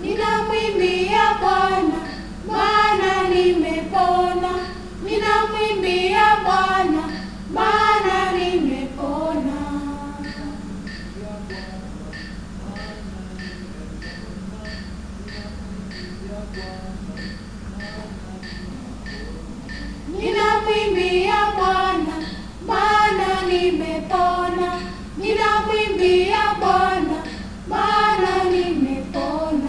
ninamwimbia Bwana maana nimepona, ninamwimbia Bwana maana nimepona. Ninamwimbia Bwana maana nimepona, ninamwimbia Bwana maana nimepona.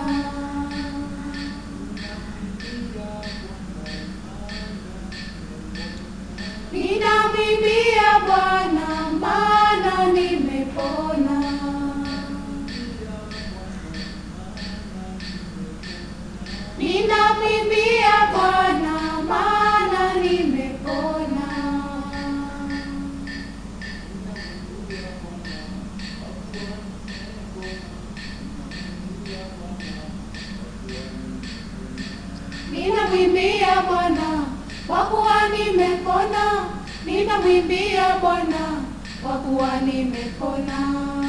Ninamwimbia Bwana maana nimepona. Ninamwimbia Bwana maana nimepona. Ninamwimbia Bwana kwa kuwa nimepona, ninamwimbia Bwana kwa kuwa nimepona.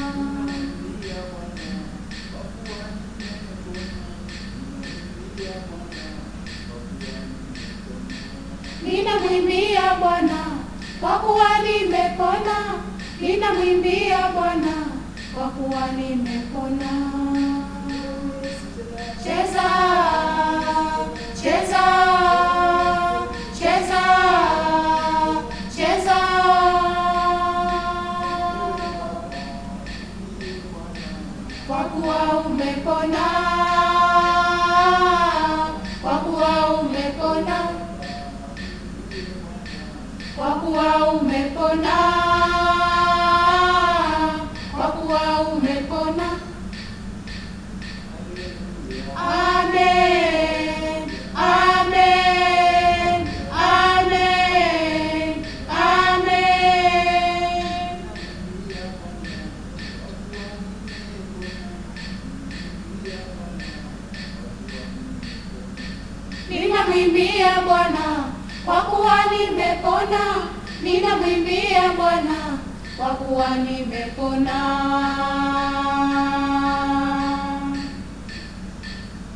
Ninamwimbia Bwana kwa kuwa nimepona, ninamwimbia Bwana kwa kuwa nimepona. Cheza, cheza, cheza, cheza. Kwa kuwa umepona, kwa kuwa umepona, kwa kuwa umepona, kwa kuwa umepona. Amen, amen, amen, amen. Ninamwimbia Bwana kwa kuwa nimepona, ninamwimbia Bwana kwa kuwa nimepona.